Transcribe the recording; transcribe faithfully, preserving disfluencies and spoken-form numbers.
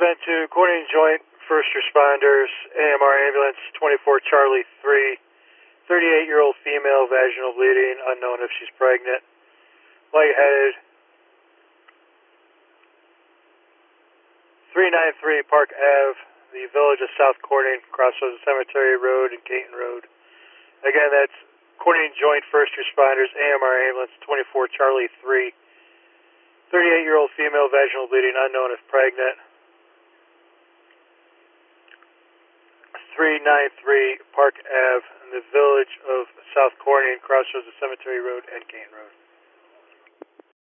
Vent to Corning Joint, first responders, A M R ambulance, twenty-four Charlie three, thirty-eight-year-old female, vaginal bleeding, unknown if she's pregnant, lightheaded. three ninety-three Park Avenue, the village of South Corning, crossroads of Cemetery Road and Caton Road. Again, that's Corning Joint, first responders, A M R ambulance, twenty-four Charlie three, thirty-eight-year-old female, vaginal bleeding, unknown if pregnant. three ninety-three Park Avenue in the village of South Corning, crossroads of Cemetery Road and Caton Road.